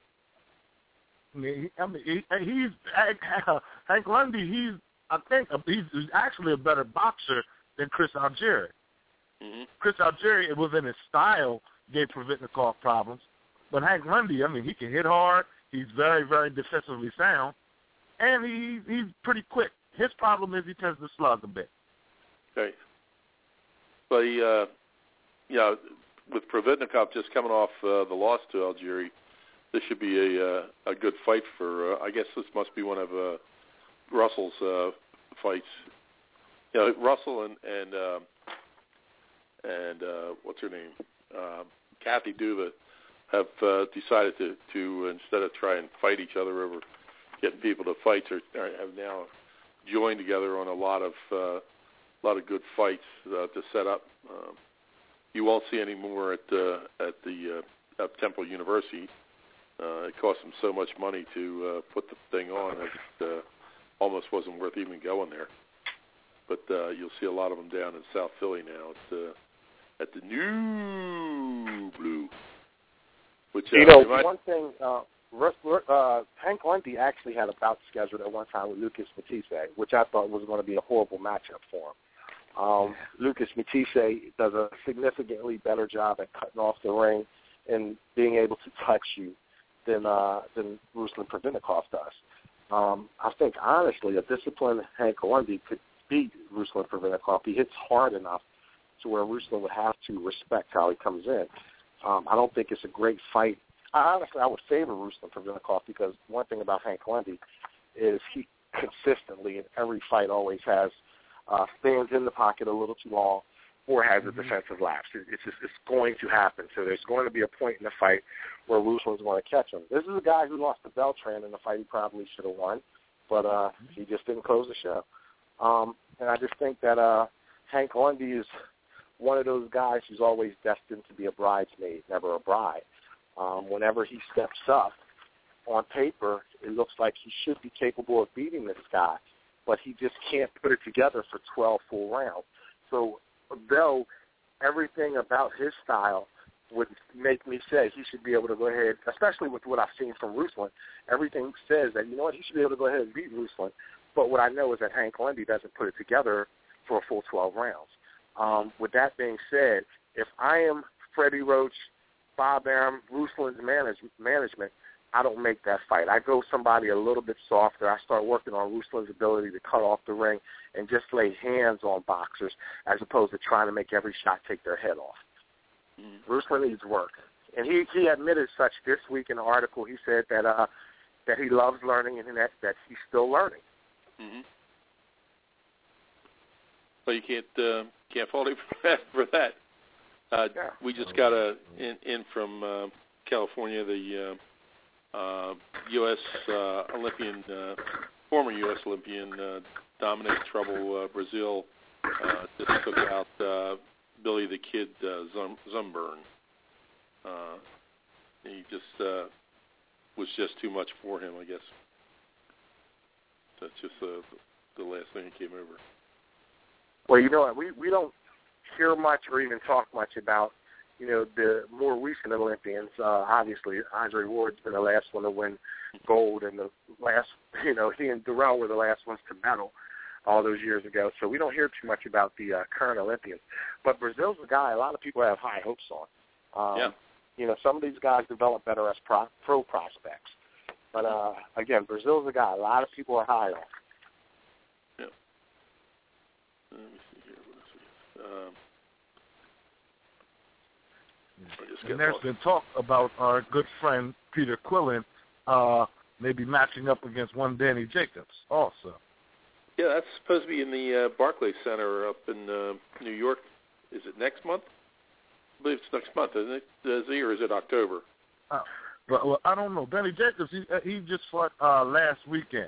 Hank Lundy. I think he's actually a better boxer than Chris Algieri. Mm-hmm. Chris Algieri, it was in his style, gave Providnikov problems. But Hank Lundy, he can hit hard. He's very, very defensively sound, and he's pretty quick. His problem is he tends to slug a bit. Okay. But with Providnikov just coming off the loss to Algieri, this should be a good fight for. I guess this must be one of Russell's fights. Russell and what's her name, Kathy Duva, have decided to instead of try and fight each other over getting people to fights, have now joined together on a lot of good fights to set up. You won't see any more at Temple University. It cost them so much money to put the thing on that it almost wasn't worth even going there. But you'll see a lot of them down in South Philly now at the New Blue. Which, one thing, Hank Lundy actually had a bout scheduled at one time with Lucas Matisse, which I thought was going to be a horrible matchup for him. Lucas Matisse does a significantly better job at cutting off the ring and being able to touch you than Ruslan Provodnikov does. I think, honestly, a disciplined Hank Lundy could beat Ruslan Provodnikov. He hits hard enough to where Ruslan would have to respect how he comes in. I don't think it's a great fight. Honestly, I would favor Ruslan Provodnikov because one thing about Hank Lundy is he consistently in every fight always has stands in the pocket a little too long or has a defensive lapse. It's going to happen. So there's going to be a point in the fight where Ruslan's going to catch him. This is a guy who lost to Beltran in a fight he probably should have won, but he just didn't close the show. And I just think that Hank Lundy is one of those guys who's always destined to be a bridesmaid, never a bride. Whenever he steps up on paper, it looks like he should be capable of beating this guy, but he just can't put it together for 12 full rounds. So though everything about his style would make me say he should be able to go ahead, especially with what I've seen from Ruslan, everything says that, you know what, he should be able to go ahead and beat Ruslan. But what I know is that Hank Lundy doesn't put it together for a full 12 rounds. With that being said, if I am Freddie Roach, Bob Arum, Ruslan's management, I don't make that fight. I go somebody a little bit softer. I start working on Ruslan's ability to cut off the ring and just lay hands on boxers as opposed to trying to make every shot take their head off. Ruslan needs work. And he admitted such this week in an article. He said that he loves learning and that he's still learning. Well, you can't fault him for that. We just got in from California, the U.S. Olympian, former U.S. Olympian, Dominic Trouble Brazil just took out Billy the Kid Zumburn. He just was just too much for him, I guess. That's just the last thing that came over. Well, you know what? We don't hear much or even talk much about, you know, the more recent Olympians. Obviously, Andre Ward's been the last one to win gold, and the last, you know, he and Durrell were the last ones to medal all those years ago. So we don't hear too much about the current Olympians. But Brazil's a guy a lot of people have high hopes on. You know, some of these guys develop better as pro prospects. But, again, Brazil's a guy a lot of people are high on. Yeah. Let me see here. And there's been talk about our good friend Peter Quillen maybe matching up against one Danny Jacobs also. Yeah, that's supposed to be in the Barclays Center up in New York. Is it next month? I believe it's next month, isn't it? Or is it October? Well, I don't know. Danny Jacobs, he just fought last weekend.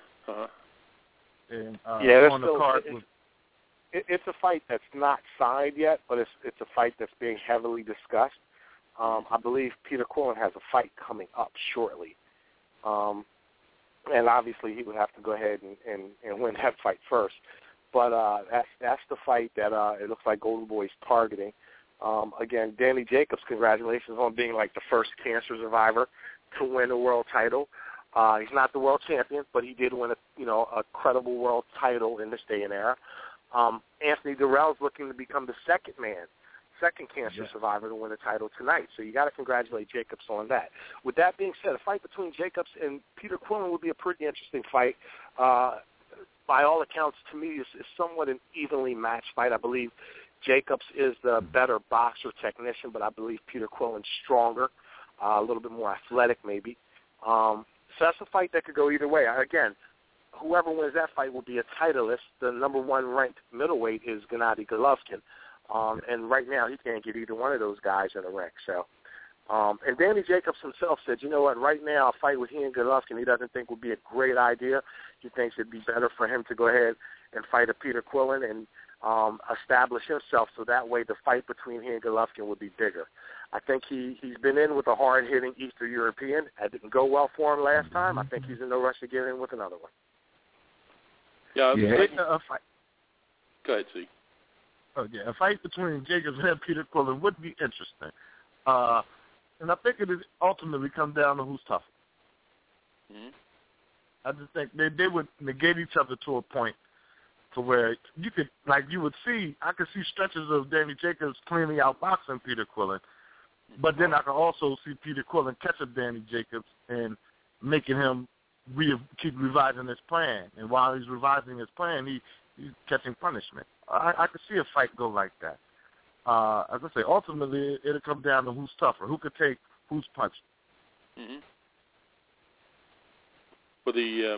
And on the card it's a fight that's not signed yet, but it's a fight that's being heavily discussed. I believe Peter Quillen has a fight coming up shortly. And obviously he would have to go ahead and win that fight first. But that's the fight that it looks like Golden Boy's targeting. Again, Danny Jacobs, congratulations on being like the first cancer survivor to win a world title. He's not the world champion, but he did win a credible world title in this day and era. Anthony Durrell's looking to become the second cancer survivor to win a title tonight. So you got to congratulate Jacobs on that. With that being said, a fight between Jacobs and Peter Quillen would be a pretty interesting fight. By all accounts, to me, it's somewhat an evenly matched fight. I believe Jacobs is the better boxer technician, but I believe Peter Quillen's stronger, a little bit more athletic maybe. So that's a fight that could go either way. Again, whoever wins that fight will be a titleist. The number one ranked middleweight is Gennady Golovkin. And right now he can't get either one of those guys in the ring. So And Danny Jacobs himself said, you know what, right now a fight with Ian Golovkin he doesn't think would be a great idea. He thinks it'd be better for him to go ahead and fight a Peter Quillen and establish himself so that way the fight between he and Golovkin would be bigger. I think he's been in with a hard-hitting Eastern European. That didn't go well for him last time. I think he's in no rush to get in with another one. Yeah. A fight. Go ahead, Z. Oh, yeah, a fight between Jacobs and Peter Quillen would be interesting. And I think it ultimately comes down to who's tougher. Mm-hmm. I just think they would negate each other to a point to where you could, like you would see, I could see stretches of Danny Jacobs cleanly outboxing Peter Quillen, but then I could also see Peter Quillen catch up Danny Jacobs and making him keep revising his plan. And while he's revising his plan, he's catching punishment. I could see a fight go like that. As I say, ultimately it'll come down to who's tougher, who could take who's punch. Mm-hmm. Well, the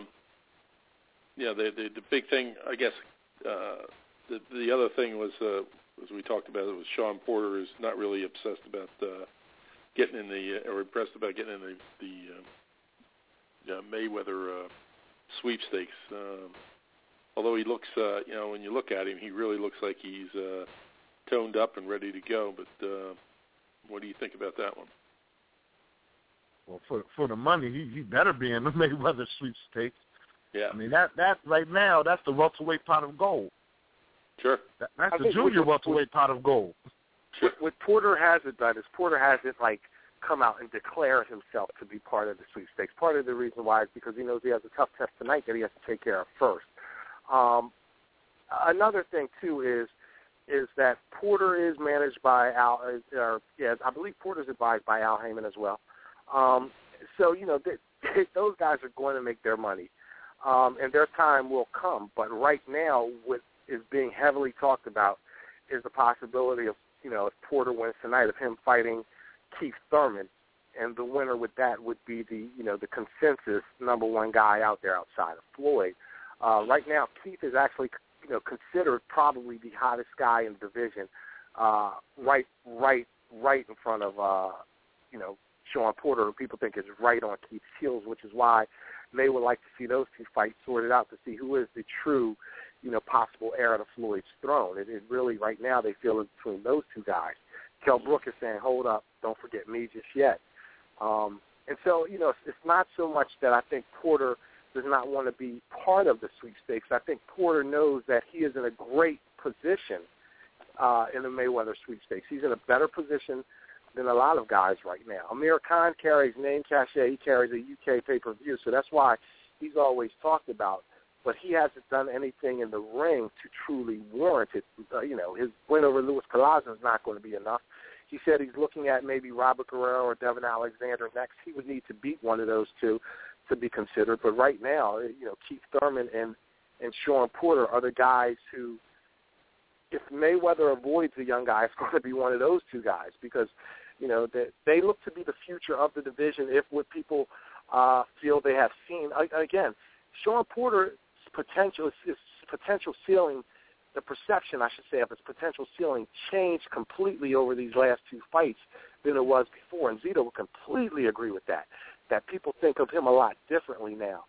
big thing, I guess, the other thing was, as we talked about, it was Sean Porter is not really obsessed about getting in or impressed about getting in the Mayweather sweepstakes. Although he looks, when you look at him, he really looks like he's toned up and ready to go. But what do you think about that one? Well, for the money, he better be in the Mayweather sweepstakes. Yeah. I mean, that right now, that's the welterweight pot of gold. Sure. That's the junior welterweight pot of gold. Sure. What Porter hasn't done is Porter hasn't, come out and declared himself to be part of the sweepstakes. Part of the reason why is because he knows he has a tough test tonight that he has to take care of first. Another thing, too, is that Porter is managed by Al, I believe Porter's advised by Al Heyman as well. So, those guys are going to make their money, and their time will come. But right now, what is being heavily talked about is the possibility of, if Porter wins tonight, of him fighting Keith Thurman, and the winner with that would be the consensus number one guy out there outside of Floyd. Right now, Keith is actually, considered probably the hottest guy in the division, right in front of, Sean Porter, who people think is right on Keith's heels, which is why they would like to see those two fights sorted out to see who is the true, possible heir to Floyd's throne. It really, right now, they feel it's between those two guys. Kell Brook is saying, hold up, don't forget me just yet. And so, it's not so much that I think Porter does not want to be part of the sweepstakes. I think Porter knows that he is in a great position in the Mayweather sweepstakes. He's in a better position than a lot of guys right now. Amir Khan carries name cachet. He carries a UK pay-per-view, so that's why he's always talked about. But he hasn't done anything in the ring to truly warrant it. His win over Luis Collazo is not going to be enough. He said he's looking at maybe Robert Guerrero or Devin Alexander next. He would need to beat one of those two to be considered. But right now, Keith Thurman and Sean Porter are the guys who, if Mayweather avoids the young guy, it's going to be one of those two guys because, they look to be the future of the division if what people feel they have seen. Again, Sean Porter's potential ceiling, the perception, I should say, of his potential ceiling changed completely over these last two fights than it was before. And Zito would completely agree with that people think of him a lot differently now.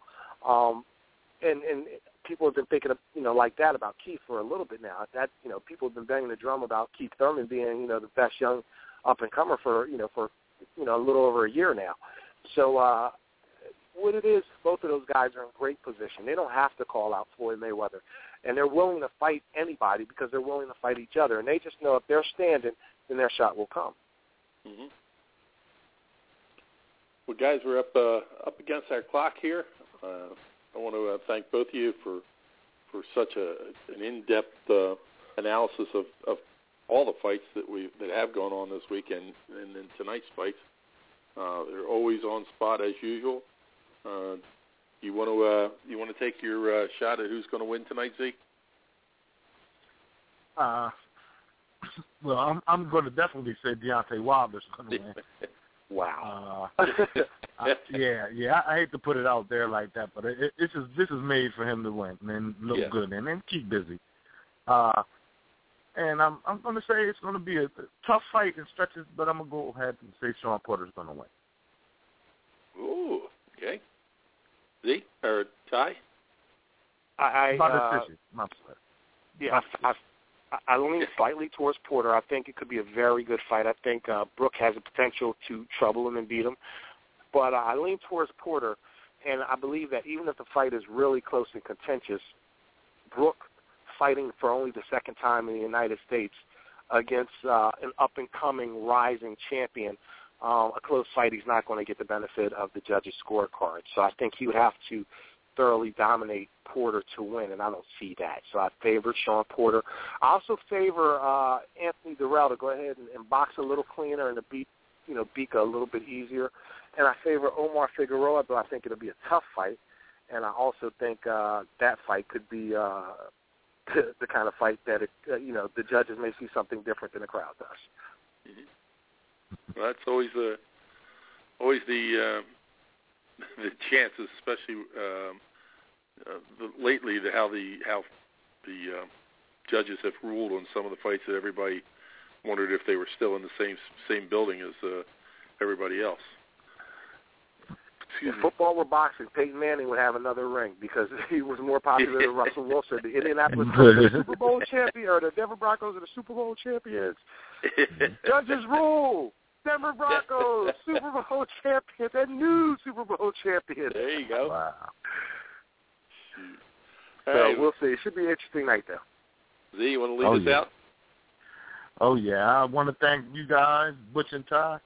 And people have been thinking of, like that about Keith for a little bit now. That, people have been banging the drum about Keith Thurman being, the best young up-and-comer for a little over a year now. So what it is, both of those guys are in great position. They don't have to call out Floyd Mayweather. And they're willing to fight anybody because they're willing to fight each other. And they just know if they're standing, then their shot will come. Mm-hmm. Well, guys, we're up against our clock here. I want to thank both of you for such an in-depth analysis of all the fights that have gone on this weekend and in tonight's fights. They're always on spot as usual. You want to take your shot at who's going to win tonight, Zeke? Well, I'm going to definitely say Deontay Wilder's going to win. Wow. Yeah. I hate to put it out there like that, but this is made for him to win and look good and then keep busy. And I'm going to say it's going to be a tough fight in stretches, but I'm going to go ahead and say Shawn Porter's going to win. Ooh, okay. Z or Ty? I lean slightly towards Porter. I think it could be a very good fight. I think Brook has the potential to trouble him and beat him. But I lean towards Porter, and I believe that even if the fight is really close and contentious, Brook fighting for only the second time in the United States against an up-and-coming rising champion, a close fight, he's not going to get the benefit of the judges' scorecard. So I think he would have to thoroughly dominate Porter to win, and I don't see that. So I favor Shawn Porter. I also favor Anthony Dirrell to go ahead and box a little cleaner and to beat Bika a little bit easier. And I favor Omar Figueroa, but I think it'll be a tough fight. And I also think that fight could be the kind of fight that the judges may see something different than the crowd does. Mm-hmm. Well, that's always the chances, especially lately, how the judges have ruled on some of the fights that everybody wondered if they were still in the same building as everybody else. If football were boxing, Peyton Manning would have another ring because he was more popular than Russell Wilson. The Indianapolis Colts are the Super Bowl champion, or the Denver Broncos are the Super Bowl champions. Judges rule. Denver Broncos, Super Bowl champions, and new Super Bowl champions. There you go. Wow. So we'll see. It should be an interesting night, though. Z, you want to lead us out? Oh, yeah. I want to thank you guys, Butch and Ty.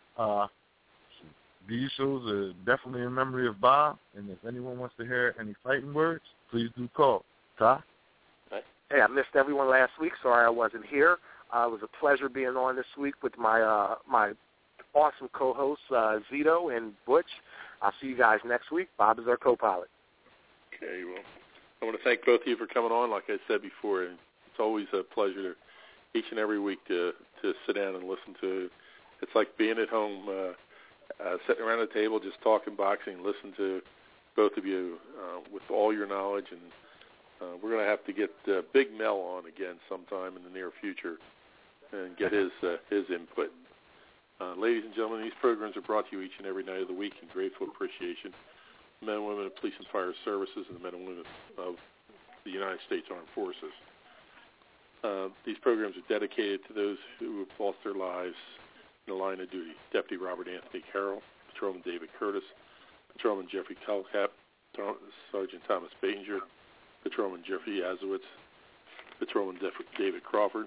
These shows are definitely in memory of Bob, and if anyone wants to hear any fighting words, please do call. Ty? Hey, I missed everyone last week. Sorry I wasn't here. It was a pleasure being on this week with my my awesome co-hosts, Zito and Butch. I'll see you guys next week. Bob is our co-pilot. Okay, well, I want to thank both of you for coming on. Like I said before, and it's always a pleasure each and every week to sit down and listen to. It's like being at home, sitting around the table, just talking boxing, listen to both of you with all your knowledge. And we're going to have to get Big Mel on again sometime in the near future and get his input. Ladies and gentlemen, these programs are brought to you each and every night of the week in grateful appreciation. The men and women of police and fire services and the men and women of the United States Armed Forces. These programs are dedicated to those who have lost their lives in the line of duty. Deputy Robert Anthony Carroll, Patrolman David Curtis, Patrolman Jeffrey Kelcap, Sergeant Thomas Bainger, Patrolman Jeffrey Yazowitz, Patrolman David Crawford,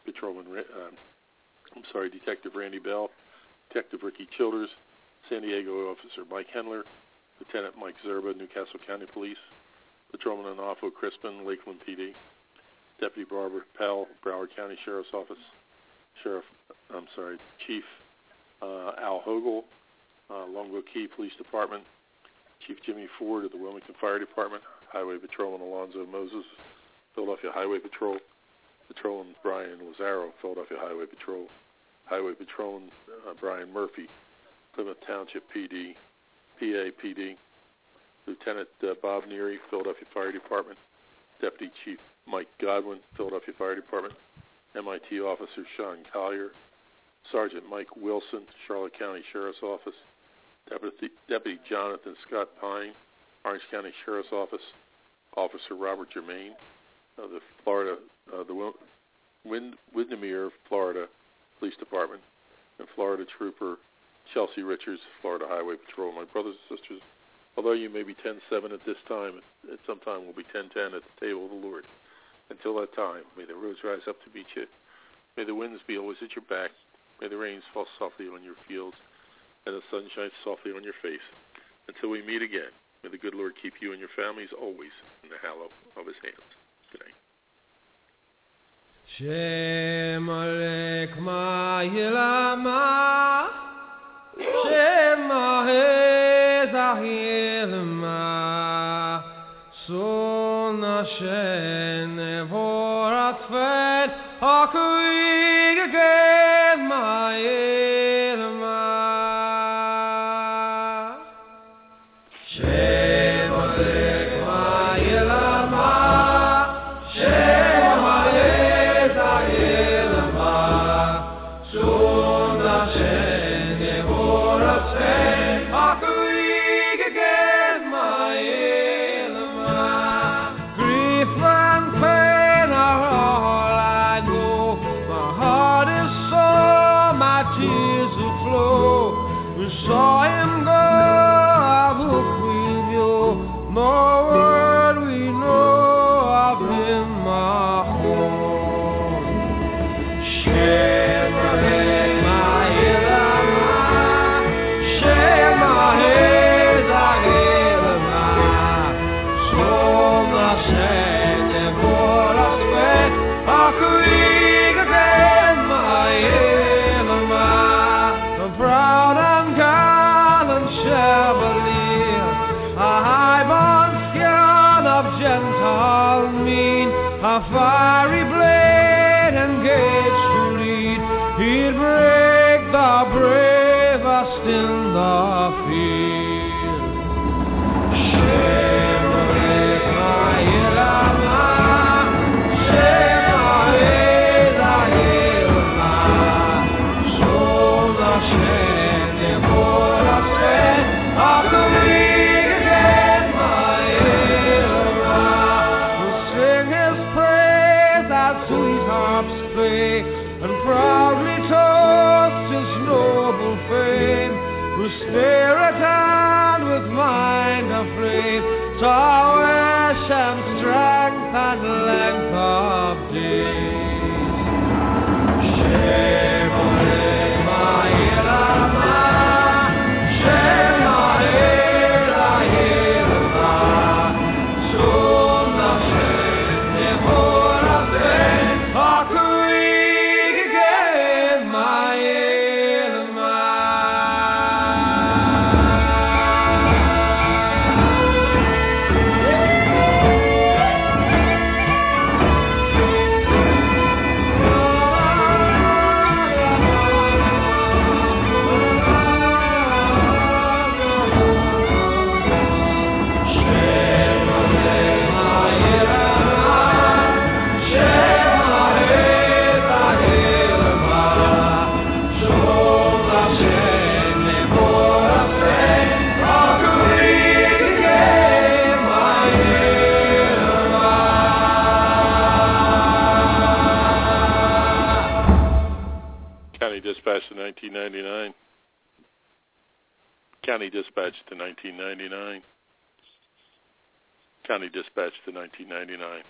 Detective Randy Bell, Detective Ricky Childers, San Diego Officer Mike Hendler, Lieutenant Mike Zerba, Newcastle County Police, Patrolman Anafo Crispin, Lakeland PD, Deputy Barbara Pell, Broward County Sheriff's Office, Chief Al Hogel, Longview Key Police Department, Chief Jimmy Ford of the Wilmington Fire Department, Highway Patrolman Alonzo Moses, Philadelphia Highway Patrol, Patrolman Brian Lazaro, Philadelphia Highway Patrol, Highway Patrolman Brian Murphy, Plymouth Township PD, PA PD, Lieutenant Bob Neary, Philadelphia Fire Department, Deputy Chief Mike Godwin, Philadelphia Fire Department, MIT Officer Sean Collier, Sergeant Mike Wilson, Charlotte County Sheriff's Office, Deputy Jonathan Scott Pine, Orange County Sheriff's Office, Officer Robert Germain of the Windermere, Florida Police Department, and Florida Trooper Chelsea Richards, Florida Highway Patrol. My brothers and sisters, although you may be 10-7 at this time, at some time we'll be 10-10 at the table of the Lord. Until that time, may the roads rise up to meet you. May the winds be always at your back. May the rains fall softly on your fields, and the sun shine softly on your face. Until we meet again, may the good Lord keep you and your families always in the hallow of his hands. Good night. Shem Alek Ma'ilama, Shem Ahezahilma, Sona Shen Vorat Fed, Akuig again Ma'ilma. Shem Alek Ma'ilama, Shem Ahezahilma, Dispatch to 1999. County Dispatch to 1999.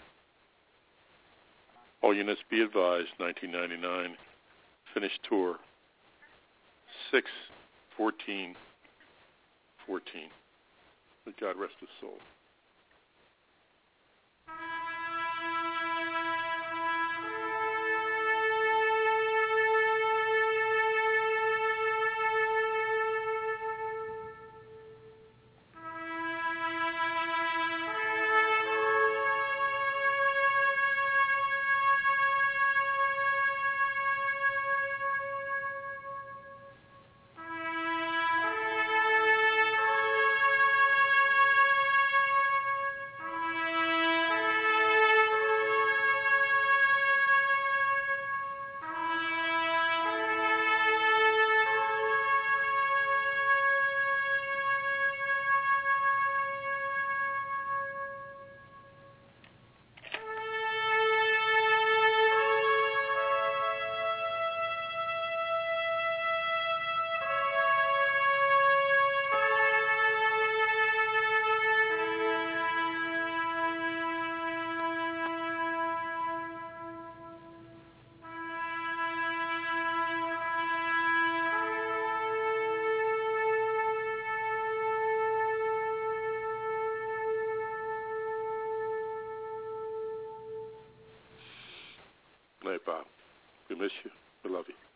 All units be advised, 1999. Finished tour, 6/14/14. May God rest his soul. Night, Bob. We miss you. We love you.